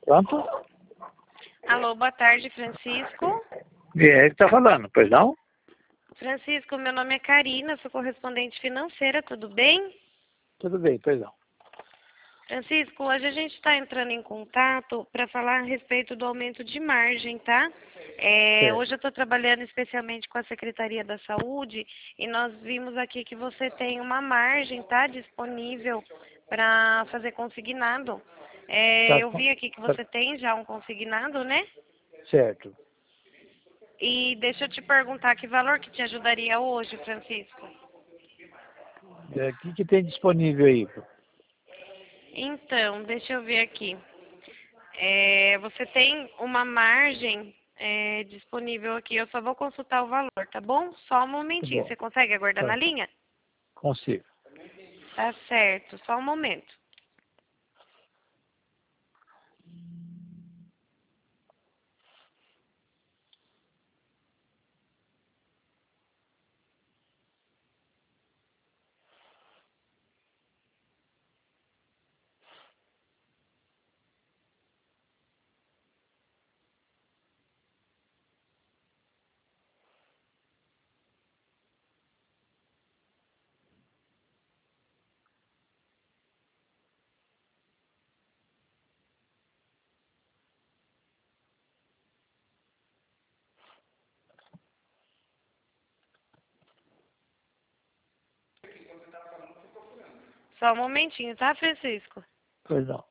Pronto? Alô, boa tarde, Francisco. É ele que tá falando, pois não? Francisco, meu nome é Karina, sou correspondente financeira, tudo bem? Tudo bem, pois não. Francisco, hoje a gente está entrando em contato para falar a respeito do aumento de margem, tá? Certo. Hoje eu estou trabalhando especialmente com a Secretaria da Saúde e nós vimos aqui que você tem uma margem, tá? Disponível para fazer consignado. Tá, Eu vi aqui que tá você tem já um consignado, né? certo. E deixa eu te perguntar que valor que te ajudaria hoje, Francisco? O que tem disponível aí? Então, deixa eu ver aqui. Você tem uma margem disponível aqui. Eu só vou consultar o valor, tá bom? Só um Tá momentinho. bom, Você consegue aguardar na tá. linha? Consigo. Tá certo. Só um momento. Só um momentinho, tá, Francisco? Pois não.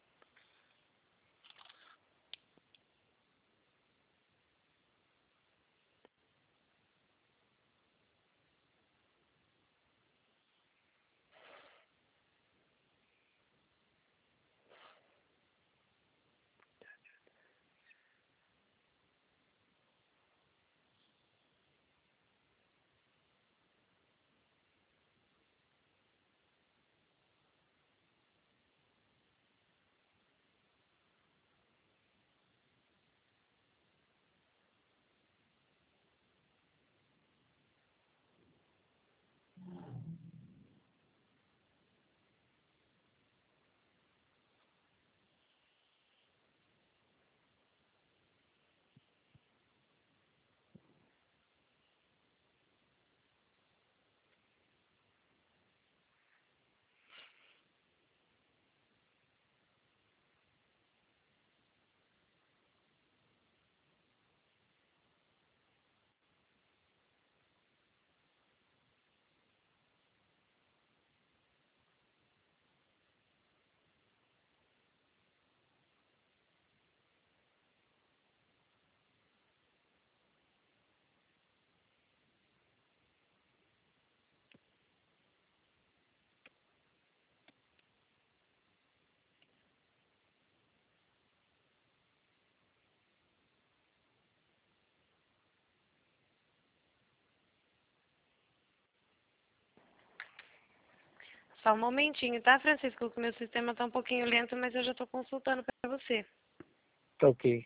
Só um momentinho, tá, Francisco? Que o meu sistema tá um pouquinho lento, mas eu já tô consultando para você. Tá ok.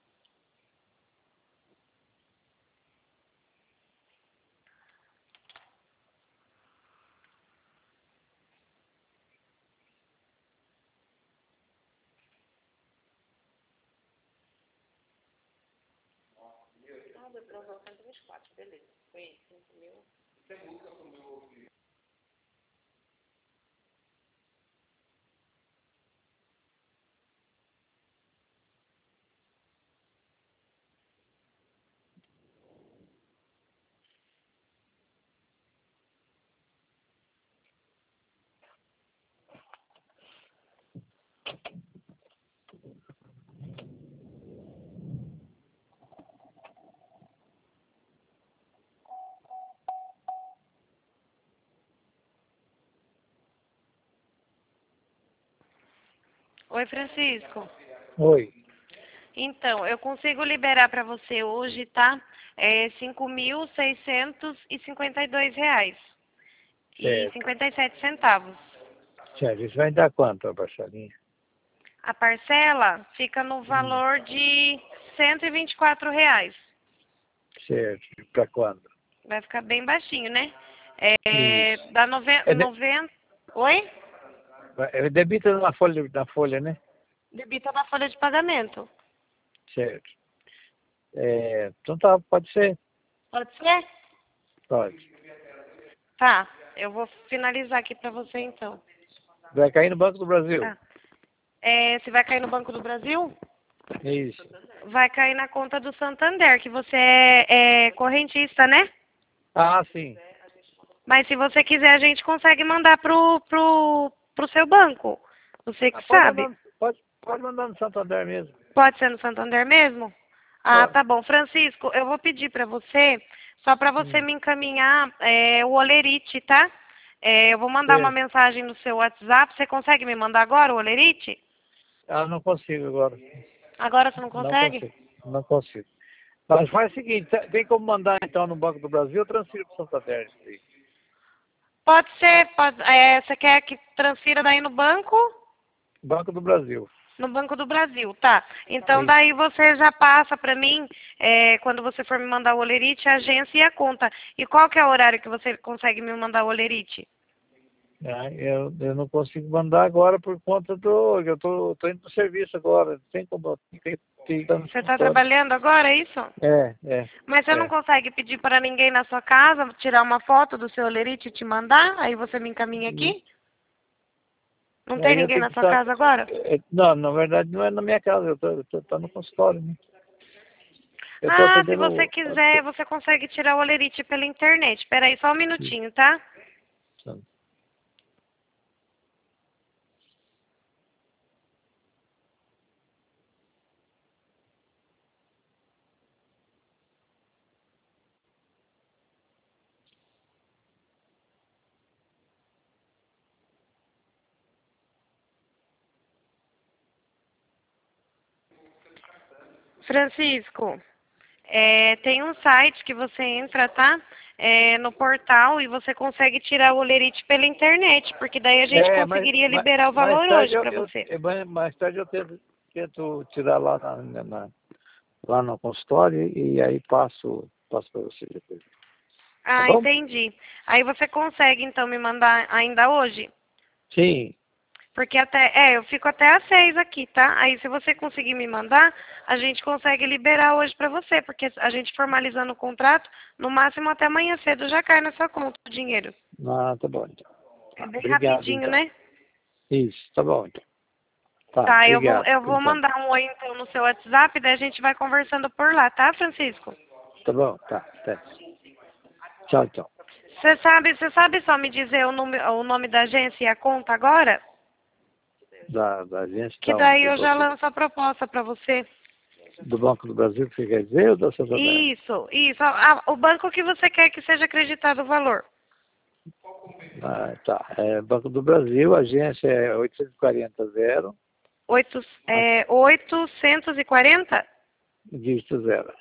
Ah, deu para usar o 124, beleza. Foi 5.000. Oi, Francisco. Oi. Então, eu consigo liberar para você hoje, tá? R$ 5.652 e Certo. 57 centavos. Certo. Isso vai dar quanto a parcelinha? A parcela fica no valor de R$ 124. Certo. Para quando? Vai ficar bem baixinho, né? Isso. Dá É, 90. Oi? debita na folha, né? Debita na folha de pagamento. Certo. Então tá, pode ser? Pode ser? Pode. Tá, eu vou finalizar aqui pra você então. Vai cair no Banco do Brasil? Tá. Você vai cair no Banco do Brasil? Isso. Vai cair na conta do Santander, que você é correntista, né? Ah, sim. Mas se você quiser, a gente consegue mandar pro seu banco. Você que sabe. Pode mandar no Santander mesmo. Pode ser no Santander mesmo? Ah, Pode. tá bom. Francisco, eu vou pedir para você, só para você me encaminhar o Olerite, tá? Eu vou mandar uma Certo. mensagem no seu WhatsApp. Você consegue me mandar agora o Olerite? Ah, não consigo agora. Agora você não Não consegue? consigo. Não consigo. Mas faz o seguinte, tem como mandar então no Banco do Brasil, eu transfiro para o Santander. Pode ser. Você quer que transfira daí no banco? Banco do Brasil. No Banco do Brasil, tá. Então Isso. daí você já passa para mim, quando você for me mandar o Olerite, a agência e a conta. E qual que é o horário que você consegue me mandar o Olerite? Eu não consigo mandar agora por conta eu tô indo pro serviço agora. Tem como estar no Você está escritório. trabalhando agora, é isso? É. Mas você não consegue pedir para ninguém na sua casa tirar uma foto do seu Olerite e te mandar? Aí você me encaminha E aqui? Não tem aí eu ninguém tenho na que sua estar. casa agora? Não, na verdade não é na minha casa, tô no consultório, né? Eu tô Ah, se atendendo. você quiser, você consegue tirar o Olerite pela internet. Espera aí só um minutinho, tá? Francisco, tem um site que você entra, tá? No portal e você consegue tirar o Olerite pela internet, porque daí a gente É, conseguiria liberar o mais valor tarde hoje para você. mais tarde eu tento tirar lá lá no consultório e aí passo para você depois. Tá Ah, bom? entendi. Aí você consegue então me mandar ainda hoje? Sim. Porque eu fico até às 6 aqui, tá? Aí se você conseguir me mandar, a gente consegue liberar hoje pra você, porque a gente formalizando o contrato, no máximo até amanhã cedo já cai na sua conta o dinheiro. Ah, tá bom então. É Tá, bem obrigado rapidinho, então. né? Isso, tá bom então. Tá, Tá, obrigado. eu vou Então, mandar um oi então no seu WhatsApp, daí a gente vai conversando por lá, tá, Francisco? tá bom, tá. Até. Tchau, tchau. Você sabe só me dizer o nome da agência e a conta agora? Da agência Que da daí onde? eu já lanço a proposta pra você. Do Banco do Brasil que você quer dizer ou da Santander? Isso. O banco que você quer que seja acreditado o valor. Ah, tá. Banco do Brasil, agência é 840 840? dígito 0.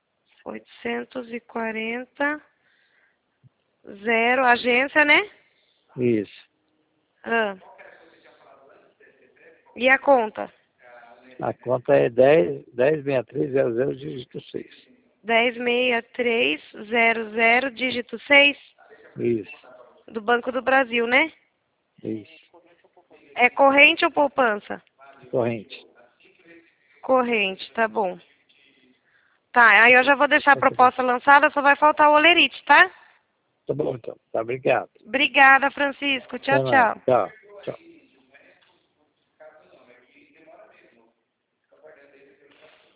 840, 0, agência, né? Isso. Ah. E a conta? A conta é 106300 dígito 6. 106300, dígito 6, Isso, do Banco do Brasil, né? isso. É corrente ou poupança? Corrente. Corrente, tá bom. Tá, aí eu já vou deixar a proposta lançada, só vai faltar o Olerite, tá? Tá bom, então. Tá, obrigado. Obrigada, Francisco. Tchau, Até mais. tchau. Tchau.